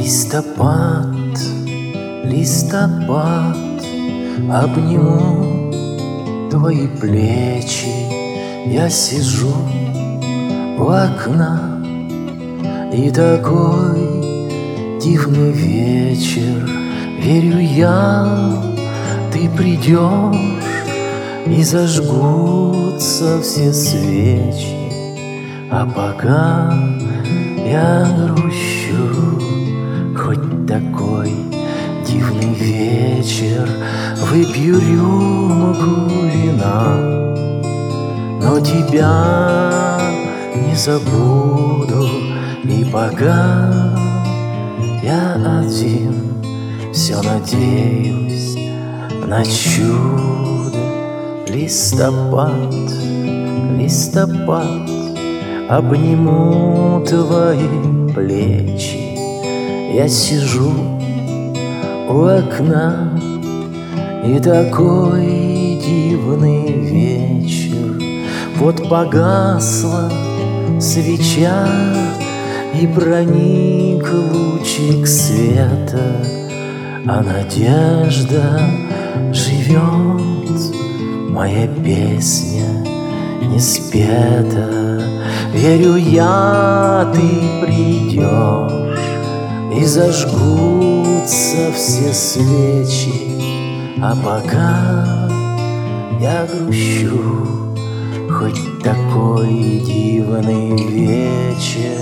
Листопад, листопад, обниму твои плечи. Я сижу у окна, и такой дивный вечер. Верю я, ты придешь, и зажгутся все свечи. А пока я грущу, хоть такой дивный вечер, выпью рюмку вина, но тебя не забуду. И пока я один, все надеюсь на чудо. Листопад, листопад, обниму твои плечи. Я сижу у окна, и такой дивный вечер. Вот погасла свеча, и проник лучик света, а надежда живет, моя песня не спета. Верю я, ты придешь, и зажгутся все свечи. А пока я грущу, хоть такой дивный вечер.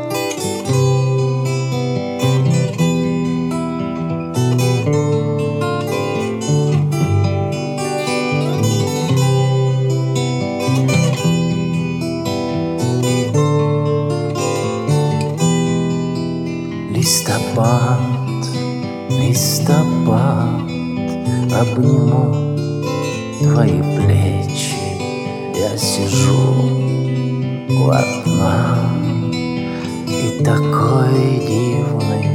Листопад, листопад, обниму твои плечи. Я сижу у окна, и такой дивный